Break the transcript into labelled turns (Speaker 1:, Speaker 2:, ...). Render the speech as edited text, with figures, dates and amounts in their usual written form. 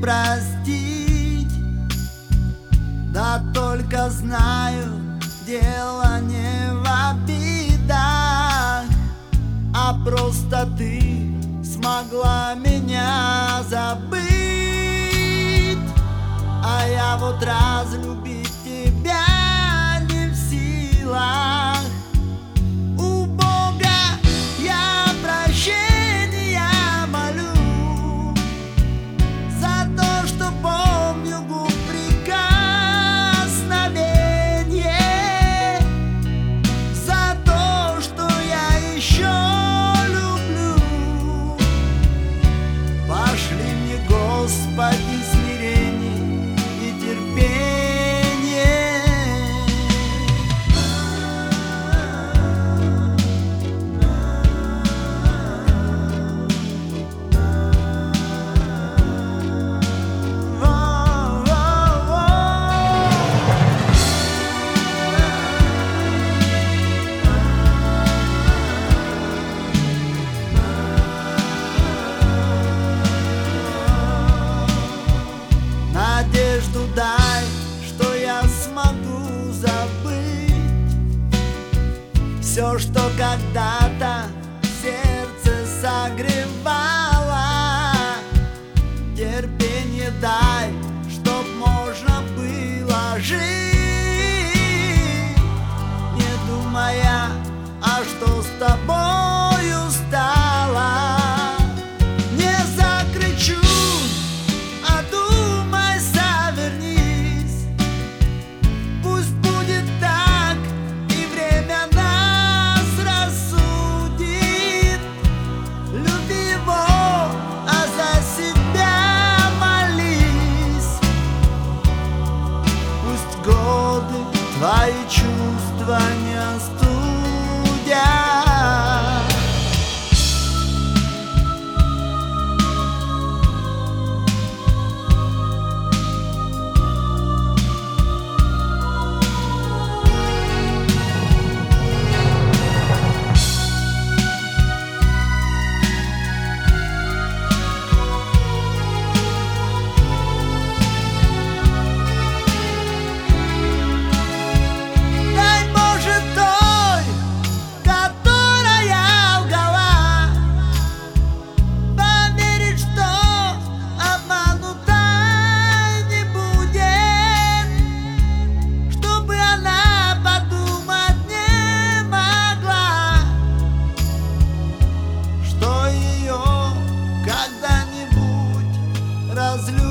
Speaker 1: простить. Да только знаю, дело не в обидах, а просто ты смогла меня забыть. А я вот разлюбить тебя не в силах. У Бога я прощения молю за то, что помню губ прикосновенье, за то, что я еще люблю. Пошли мне, Господи, смирение и терпение. Надежду дай, что я смогу забыть все, что когда-то сердце согревало. Терпение дай, чтоб можно было жить, не думая, а что с тобою стало. Не закричу, пусть будет так, и время нас рассудит. Люби его, а за себя молись. Пусть годы твои чувства не остудят. Когда-нибудь разлюбить.